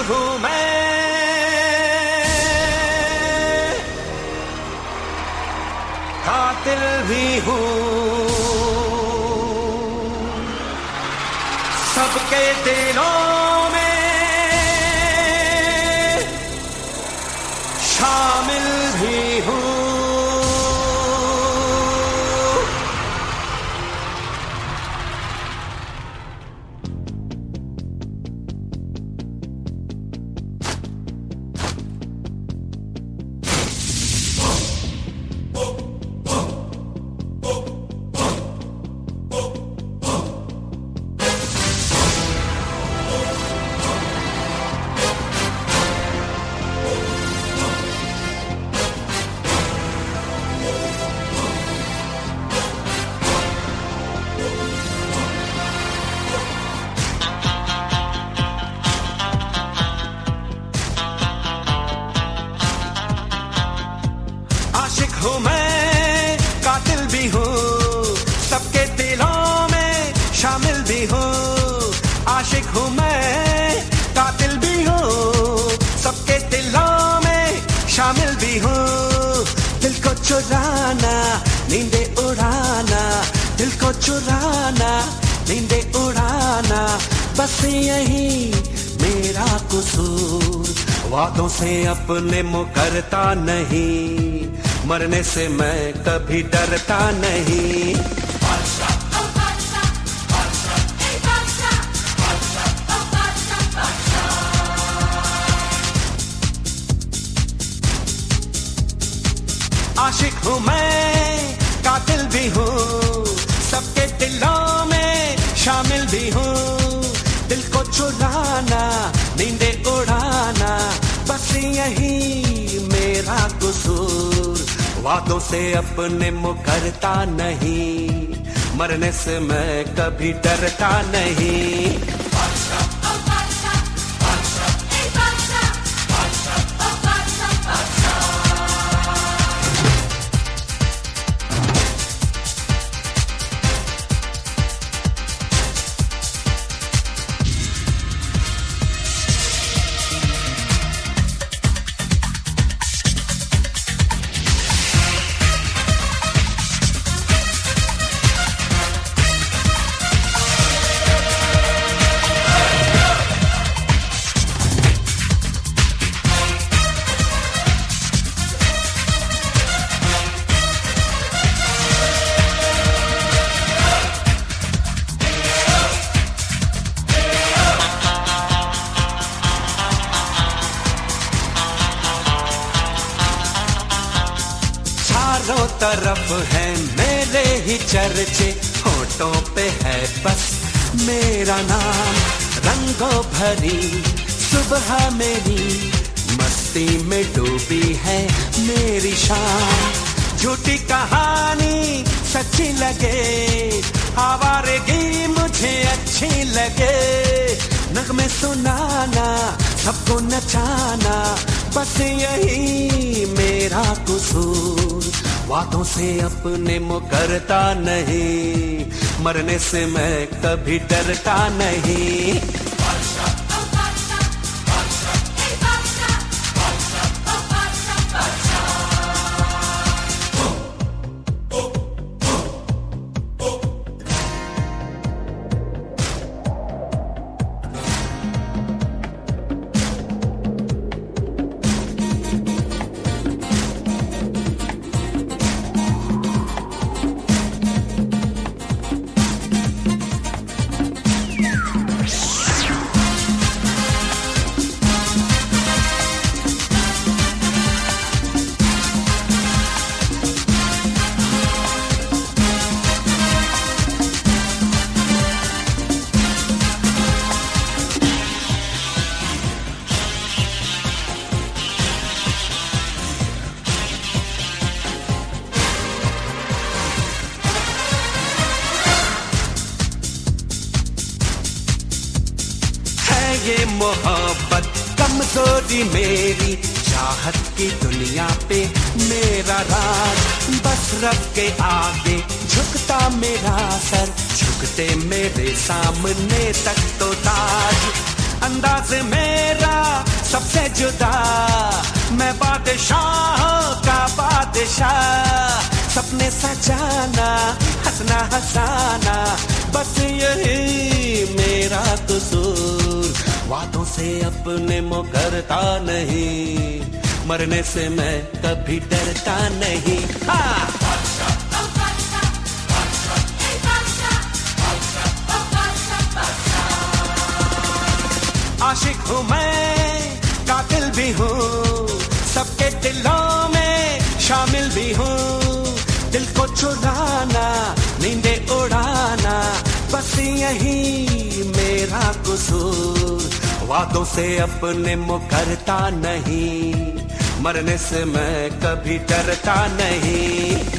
हूँ मैं, कातिल भी हूँ, सबके दिलों में शामिल भी हूँ। आशिक हूँ मैं, कातिल भी हूँ, सबके दिलों में शामिल भी हूँ। आशिक हूँ मैं, कातिल भी हूँ, सबके दिलों में शामिल भी हूँ। दिल को चुराना, नींदे उड़ाना, दिल को चुराना, नींदे उड़ाना, बस यही मेरा कसूर। वादों से अपने मुकरता नहीं, मरने से मैं कभी डरता नहीं। आशिक हूँ मैं, कातिल भी हूँ, सबके दिलों में शामिल भी हूँ। दिल को चुराना, नींदे उड़ाना, बस यही मेरा कसूर। वादों से अपने मुकरता नहीं, मरने से मैं कभी डरता नहीं। चारों तरफ है मेरे ही चर्चे, होठों पे है बस मेरा नाम। रंगों भरी सुबह मेरी, मस्ती में डूबी है मेरी शाम। झूठी कहानी सच्ची लगे, आवारगी मुझे अच्छी लगे। नगमे सुनाना, सबको नचाना, बस यही मेरा कसूर। वादों से अपने मुकरता नहीं, मरने से मैं कभी डरता नहीं। ये मोहब्बत कमजोरी मेरी, चाहत की दुनिया पे मेरा राज। बस रब के आगे झुकता मेरा सर, झुकते मेरे सामने तक तो ताज। अंदाज मेरा सबसे जुदा, मैं बादशाह का बादशाह। सपने सजाना, हंसना हंसाना, बस यही मेरा कसूर। वादों से अपने मुकरता नहीं, मरने से मैं कभी डरता नहीं। हाँ। आशिक हूँ मैं, कातिल भी हूँ, सबके दिलों में शामिल भी हूँ। दिल को चुराना, नींदे उड़ाना, बस यही मेरा कसूर। वादों से अपने मुकरता नहीं, मरने से मैं कभी डरता नहीं।